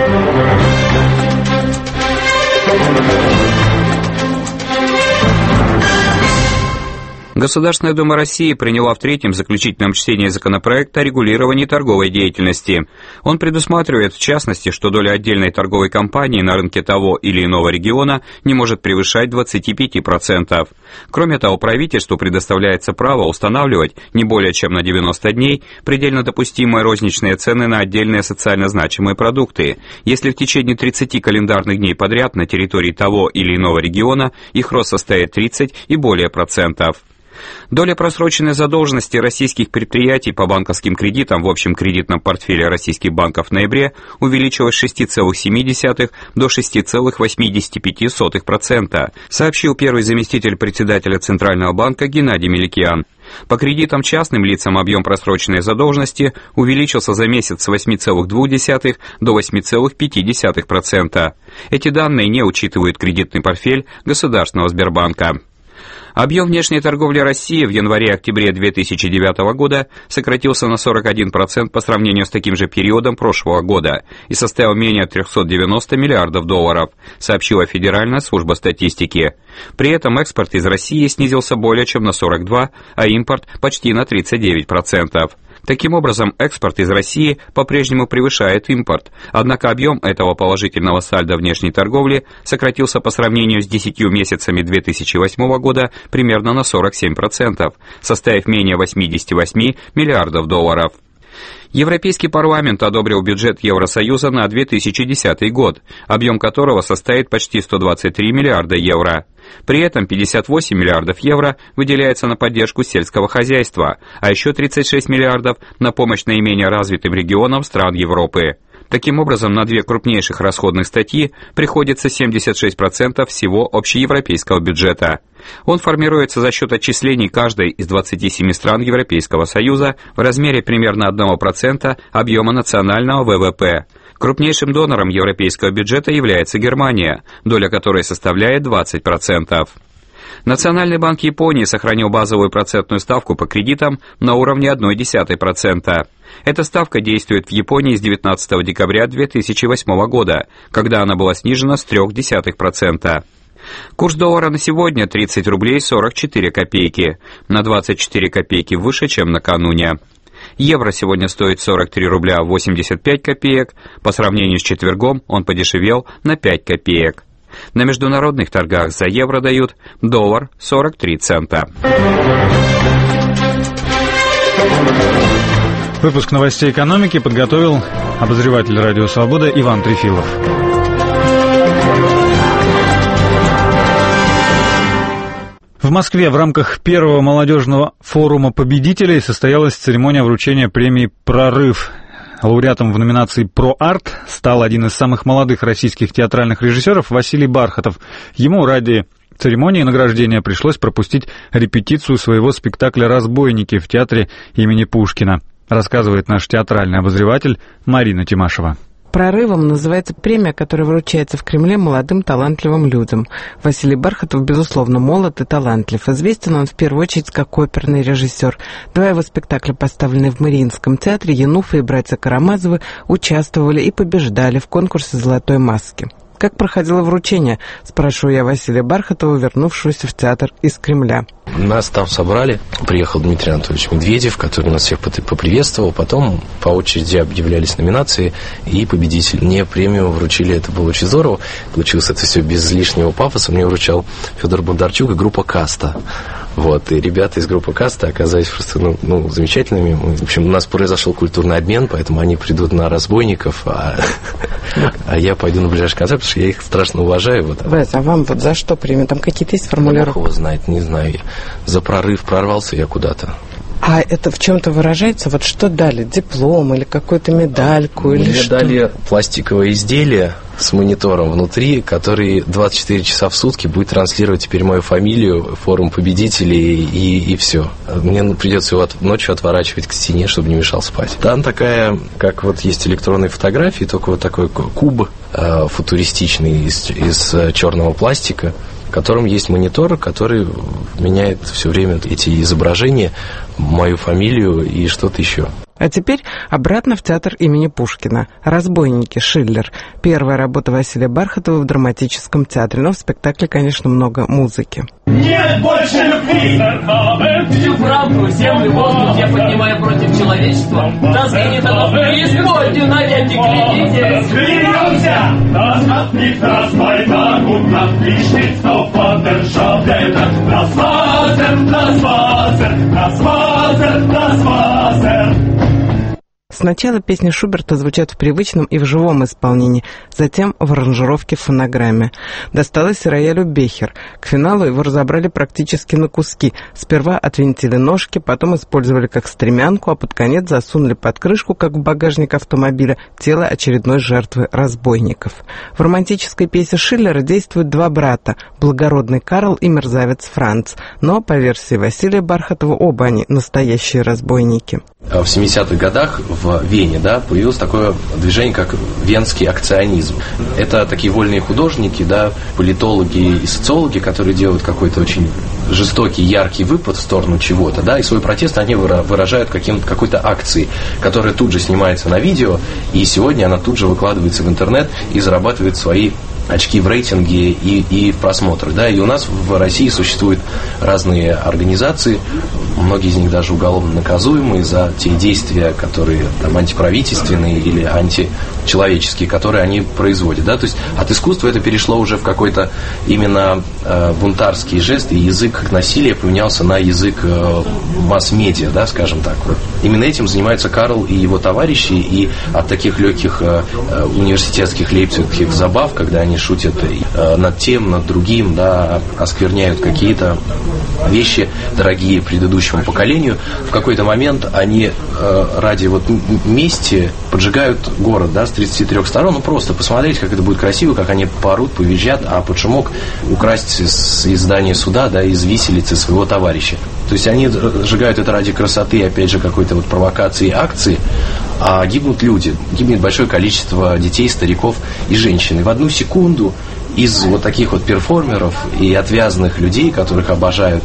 Государственная Дума России приняла в третьем заключительном чтении законопроект о регулировании торговой деятельности. Он предусматривает, в частности, что доля отдельной торговой компании на рынке того или иного региона не может превышать 25%. Кроме того, правительству предоставляется право устанавливать не более чем на 90 дней предельно допустимые розничные цены на отдельные социально значимые продукты, если в течение 30 календарных дней подряд на территории того или иного региона их рост составит 30 и более процентов. Доля просроченной задолженности российских предприятий по банковским кредитам в общем кредитном портфеле российских банков в ноябре увеличилась с 6,7 до 6,85%, сообщил первый заместитель председателя Центрального банка Геннадий Меликиан. По кредитам частным лицам объем просроченной задолженности увеличился за месяц с 8,2 до 8,5%. Эти данные не учитывают кредитный портфель Государственного Сбербанка. Объем внешней торговли России в январе-октябре 2009 года сократился на 41% по сравнению с таким же периодом прошлого года и составил менее 390 миллиардов долларов, сообщила Федеральная служба статистики. При этом экспорт из России снизился более чем на 42%, а импорт почти на 39%. Таким образом, экспорт из России по-прежнему превышает импорт, однако объем этого положительного сальдо внешней торговли сократился по сравнению с 10 месяцами 2008 года примерно на 47%, составив менее 88 миллиардов долларов. Европейский парламент одобрил бюджет Евросоюза на 2010 год, объем которого составит почти 123 миллиарда евро. При этом 58 миллиардов евро выделяется на поддержку сельского хозяйства, а еще 36 миллиардов на помощь наименее развитым регионам стран Европы. Таким образом, на две крупнейших расходных статьи приходится 76% всего общеевропейского бюджета. Он формируется за счет отчислений каждой из 27 стран Европейского Союза в размере примерно 1% объема национального ВВП. Крупнейшим донором европейского бюджета является Германия, доля которой составляет 20%. Национальный банк Японии сохранил базовую процентную ставку по кредитам на уровне 0,1%. Эта ставка действует в Японии с 19 декабря 2008 года, когда она была снижена с 0,3%. Курс доллара на сегодня 30 рублей 44 копейки, на 24 копейки выше, чем накануне. Евро сегодня стоит 43 рубля 85 копеек, по сравнению с четвергом он подешевел на 5 копеек. На международных торгах за евро дают доллар 43 цента. Выпуск новостей экономики подготовил обозреватель «Радио Свобода» Иван Трефилов. В Москве в рамках первого молодежного форума победителей состоялась церемония вручения премии «Прорыв». Лауреатом в номинации «Про-арт» стал один из самых молодых российских театральных режиссеров Василий Бархатов. Ему ради церемонии награждения пришлось пропустить репетицию своего спектакля «Разбойники» в театре имени Пушкина, рассказывает наш театральный обозреватель Марина Тимашева. «Прорывом» называется премия, которая вручается в Кремле молодым талантливым людям. Василий Бархатов, безусловно, молод и талантлив. Известен он в первую очередь как оперный режиссер. Два его спектакля, поставленные в Мариинском театре, Януфа и братья Карамазовы, участвовали и побеждали в конкурсе «Золотой маски». Как проходило вручение, спрашиваю я Василия Бархатова, вернувшегося в театр из Кремля. Нас там собрали, приехал Дмитрий Анатольевич Медведев, который нас всех поприветствовал, потом по очереди объявлялись номинации и победитель. Мне премию вручили, это было очень здорово, получилось это все без лишнего пафоса, мне вручал Федор Бондарчук и группа «Каста». Вот, и ребята из группы «Каста» оказались просто замечательными. В общем, у нас произошел культурный обмен, поэтому они придут на «Разбойников», а я пойду на ближайший концерт, потому что я их страшно уважаю. Вот. Вась, а вам вот за что премия? Там какие-то есть формулировки? Бог его знает, не знаю. За прорыв прорвался я куда-то. А это в чем-то выражается? Вот что дали? Диплом или какую-то медальку? Мне или дали пластиковое изделие с монитором внутри, который 24 часа в сутки будет транслировать теперь мою фамилию, форум победителей и все. Мне придется его ночью отворачивать к стене, чтобы не мешал спать. Там такая, как вот есть электронные фотографии, только вот такой куб футуристичный из черного пластика, в котором есть монитор, который меняет все время эти изображения, мою фамилию и что-то еще. А теперь обратно в театр имени Пушкина. «Разбойники», Шиллер. Первая работа Василия Бархатова в драматическом театре. Но в спектакле, конечно, много музыки. Нет больше любви! Всю правду, землю, воздух я поднимаю против человечества. Да сгинет оно в преисподнюю, навеки клянитесь! Клянемся! Das hat nicht das Weiter und nach Lichtstiftau von der Schaublätter. Das Wasser, das Wasser, das Wasser, das Wasser. Сначала песни Шуберта звучат в привычном и в живом исполнении, затем в аранжировке в фонограмме. Досталось и роялю Бехер. К финалу его разобрали практически на куски. Сперва отвинтили ножки, потом использовали как стремянку, а под конец засунули под крышку, как в багажник автомобиля, тело очередной жертвы разбойников. В романтической пьесе Шиллера действуют два брата – благородный Карл и мерзавец Франц. Но, по версии Василия Бархатова, оба они настоящие разбойники. В 70-х годах в Вене, да, появилось такое движение, как венский акционизм. Это такие вольные художники, да, политологи и социологи, которые делают какой-то очень жестокий, яркий выпад в сторону чего-то, да, и свой протест они выражают какой-то акцией, которая тут же снимается на видео, и сегодня она тут же выкладывается в интернет и зарабатывает свои очки в рейтинге и в просмотрах. Да? И у нас в России существуют разные организации, многие из них даже уголовно наказуемые за те действия, которые там, антиправительственные или античеловеческие, которые они производят. Да? То есть от искусства это перешло уже в какой-то именно бунтарский жест, и язык насилия поменялся на язык масс-медиа, да, скажем так. Вот. Именно этим занимаются Карл и его товарищи, и от таких легких университетских лейпцигских забав, когда они шутят над тем, над другим, да, оскверняют какие-то вещи, дорогие предыдущему поколению. В какой-то момент они ради вот мести поджигают город, да, с 33 сторон, ну просто посмотреть, как это будет красиво, как они поорут, повизжат, а под шумок украсть из здания суда, да, из виселицы своего товарища. То есть они сжигают это ради красоты, опять же, какой-то вот провокации, акции, а гибнут люди, гибнет большое количество детей, стариков и женщин. И в одну секунду из вот таких вот перформеров и отвязанных людей, которых обожают,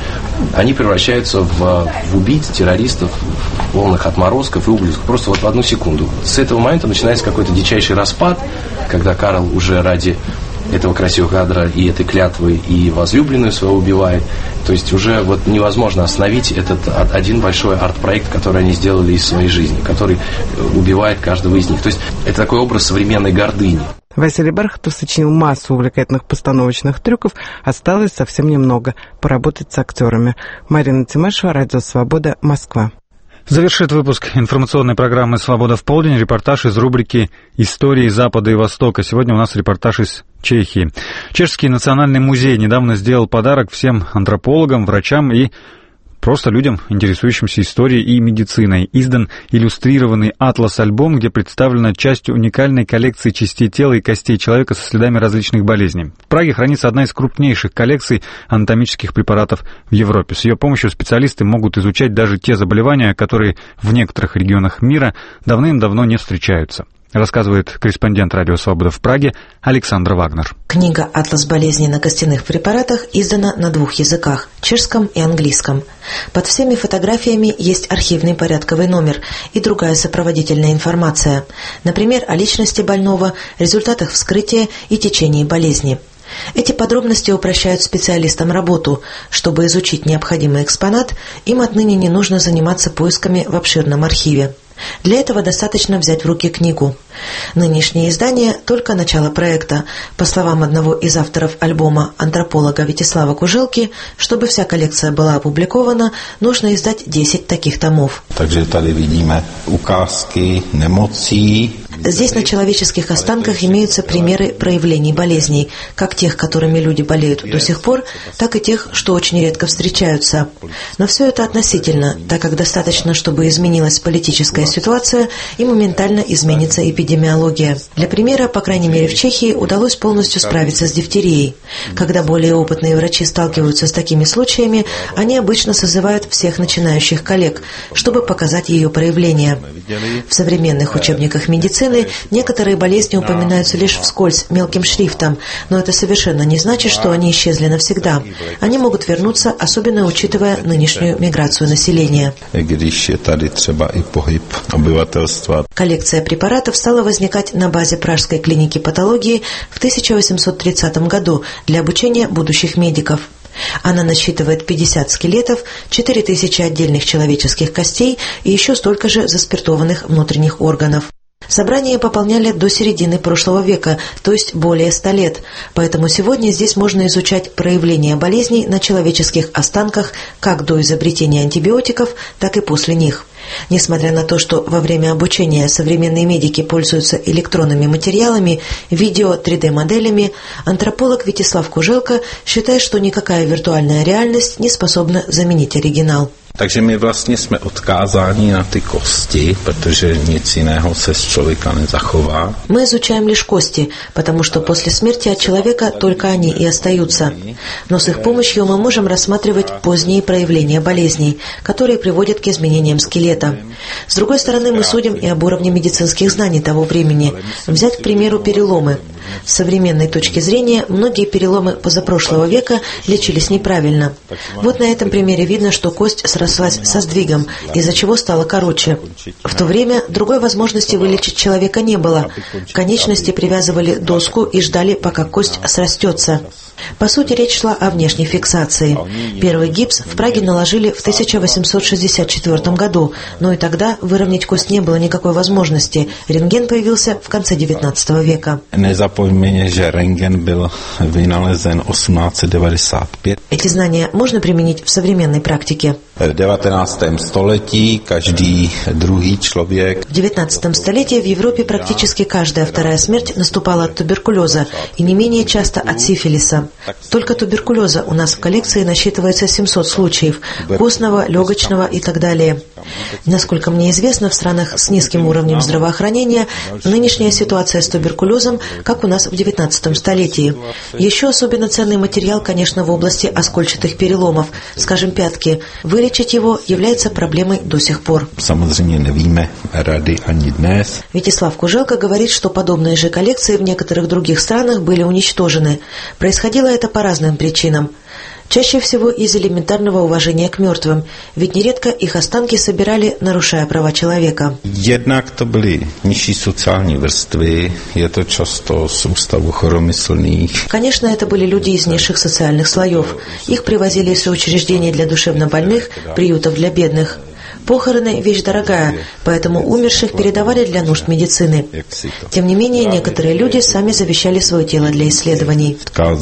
они превращаются в убийц, террористов, полных отморозков и ублюдков. Просто вот в одну секунду. С этого момента начинается какой-то дичайший распад, когда Карл уже ради этого красивого кадра и этой клятвы и возлюбленную свою убивает. То есть уже вот невозможно остановить этот один большой арт-проект, который они сделали из своей жизни, который убивает каждого из них. То есть это такой образ современной гордыни. Василий Бархатов сочинил массу увлекательных постановочных трюков, осталось совсем немного – поработать с актерами. Марина Тимашева, Радио Свобода, Москва. Завершит выпуск информационной программы «Свобода в полдень» репортаж из рубрики «Истории Запада и Востока». Сегодня у нас репортаж из Чехии. Чешский национальный музей недавно сделал подарок всем антропологам, врачам и просто людям, интересующимся историей и медициной. Издан иллюстрированный атлас-альбом, где представлена часть уникальной коллекции частей тела и костей человека со следами различных болезней. В Праге хранится одна из крупнейших коллекций анатомических препаратов в Европе. С ее помощью специалисты могут изучать даже те заболевания, которые в некоторых регионах мира давным-давно не встречаются. Рассказывает корреспондент Радио Свобода в Праге Александра Вагнер. Книга «Атлас болезней на костяных препаратах» издана на 2 языках – чешском и английском. Под всеми фотографиями есть архивный порядковый номер и другая сопроводительная информация, например, о личности больного, результатах вскрытия и течении болезни. Эти подробности упрощают специалистам работу. Чтобы изучить необходимый экспонат, им отныне не нужно заниматься поисками в обширном архиве. Для этого достаточно взять в руки книгу. Нынешнее издание – только начало проекта. По словам одного из авторов альбома, антрополога Витислава Кужелки, чтобы вся коллекция была опубликована, нужно издать 10 таких томов. Takže tady vidíme ukázky nemocí. Здесь на человеческих останках имеются примеры проявлений болезней, как тех, которыми люди болеют до сих пор, так и тех, что очень редко встречаются. Но все это относительно, так как достаточно, чтобы изменилась политическая ситуация и моментально изменится эпидемиология. Для примера, по крайней мере в Чехии, удалось полностью справиться с дифтерией. Когда более опытные врачи сталкиваются с такими случаями, они обычно созывают всех начинающих коллег, чтобы показать ее проявления. В современных учебниках медицины некоторые болезни упоминаются лишь вскользь, мелким шрифтом, но это совершенно не значит, что они исчезли навсегда. Они могут вернуться, особенно учитывая нынешнюю миграцию населения. Коллекция препаратов стала возникать на базе Пражской клиники патологии в 1830 году для обучения будущих медиков. Она насчитывает 50 скелетов, 4000 отдельных человеческих костей и еще столько же заспиртованных внутренних органов. Собрания пополняли до середины прошлого века, то есть более 100 лет, поэтому сегодня здесь можно изучать проявления болезней на человеческих останках как до изобретения антибиотиков, так и после них. Несмотря на то, что во время обучения современные медики пользуются электронными материалами, видео, 3D-моделями, антрополог Витислав Кужелка считает, что никакая виртуальная реальность не способна заменить оригинал. Takže my vlastně jsme odkázáni na ty kosti, protože nic jiného se z člověka nezachová. Мы изучаем лишь кости, потому что после смерти от человека только они и остаются. Но с их помощью мы можем рассматривать поздние проявления болезней, которые приводят к изменениям скелета. С другой стороны, мы судим и об уровне медицинских знаний того времени. Взять, к примеру, переломы. С современной точки зрения, многие переломы позапрошлого века лечились неправильно. Вот на этом примере видно, что кость срослась со сдвигом, из-за чего стала короче. В то время другой возможности вылечить человека не было. К конечности привязывали доску и ждали, пока кость срастется. По сути, речь шла о внешней фиксации. Первый гипс в Праге наложили в 1864 году, но и тогда выровнять кость не было никакой возможности. Рентген появился в конце XIX века. Nezapomeňme, že rentgen byl vynalezen 1895. Эти знания можно применить в современной практике? В 19. století každý druhý člověk. В 19 столетии в Европе практически каждая вторая смерть наступала от туберкулеза и не менее часто от сифилиса. Только туберкулеза у нас в коллекции насчитывается 700 случаев, костного, легочного и так далее. Насколько мне известно, в странах с низким уровнем здравоохранения нынешняя ситуация с туберкулезом, как у нас в 19 столетии. Еще особенно ценный материал, конечно, в области оскольчатых переломов, скажем, пятки. Вылечить его является проблемой до сих пор. Вячеслав Кужелка говорит, что подобные же коллекции в некоторых других странах были уничтожены. Происходило это по разным причинам. Чаще всего из элементарного уважения к мертвым, ведь нередко их останки собирали, нарушая права человека. Jednak to byly nižší sociální vrstvy, je to často z ústavu choromyslných. Конечно, это были люди из низших социальных слоев. Их привозили из учреждений для душевнобольных, приютов для бедных. Похороны – вещь дорогая, поэтому умерших передавали для нужд медицины. Тем не менее, некоторые люди сами завещали свое тело для исследований.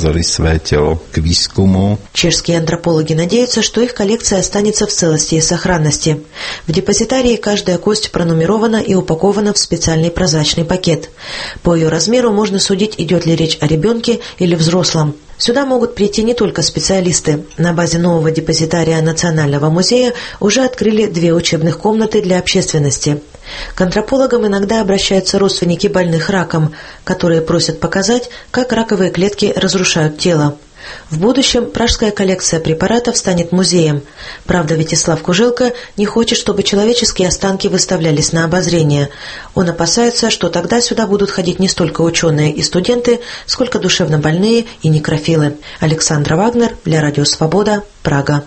Чешские антропологи надеются, что их коллекция останется в целости и сохранности. В депозитарии каждая кость пронумерована и упакована в специальный прозрачный пакет. По ее размеру можно судить, идет ли речь о ребенке или взрослом. Сюда могут прийти не только специалисты. На базе нового депозитария Национального музея уже открыли 2 учебных комнаты для общественности. К антропологам иногда обращаются родственники больных раком, которые просят показать, как раковые клетки разрушают тело. В будущем пражская коллекция препаратов станет музеем. Правда, Вячеслав Кужелка не хочет, чтобы человеческие останки выставлялись на обозрение. Он опасается, что тогда сюда будут ходить не столько ученые и студенты, сколько душевнобольные и некрофилы. Александра Вагнер для Радио Свобода, Прага.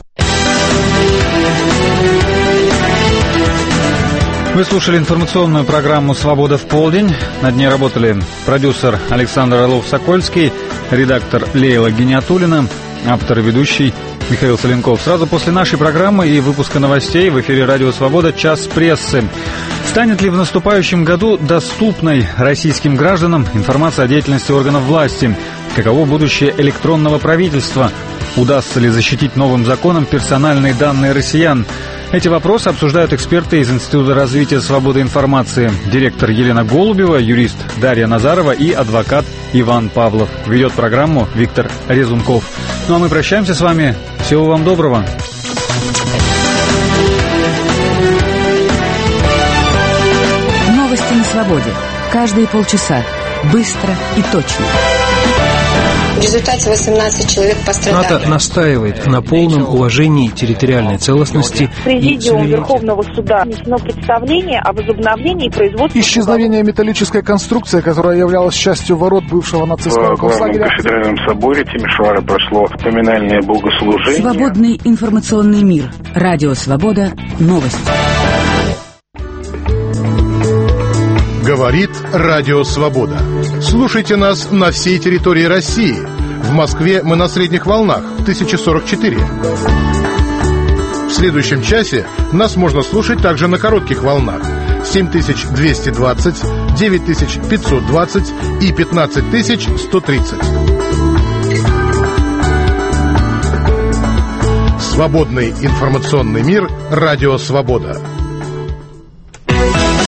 Вы слушали информационную программу «Свобода в полдень». Над ней работали продюсер Александр Орлов-Сокольский, редактор Лейла Гениатуллина, автор и ведущий Михаил Соленков. Сразу после нашей программы и выпуска новостей в эфире «Радио Свобода» «Час прессы». Станет ли в наступающем году доступной российским гражданам информация о деятельности органов власти? Каково будущее электронного правительства? Удастся ли защитить новым законом персональные данные россиян? Эти вопросы обсуждают эксперты из Института развития свободы информации. Директор Елена Голубева, юрист Дарья Назарова и адвокат Иван Павлов. Ведет программу Виктор Резунков. Ну а мы прощаемся с вами. Всего вам доброго. Новости на свободе. Каждые полчаса. Быстро и точно. В результате 18 человек пострадали. НАТО настаивает на полном уважении территориальной целостности. Президиум Верховного суда внесено представление о возобновлении производства... Исчезновение металлической конструкции, которая являлась частью ворот бывшего нацистского концлагеря. В кафедральном соборе Тимишоара прошло поминальное богослужение. Свободный информационный мир. Радио Свобода. Новости. Говорит Радио Свобода. Слушайте нас на всей территории России. В Москве мы на средних волнах 1044. В следующем часе нас можно слушать также на коротких волнах 7220, 9520 и 15130. Свободный информационный мир. Радио Свобода.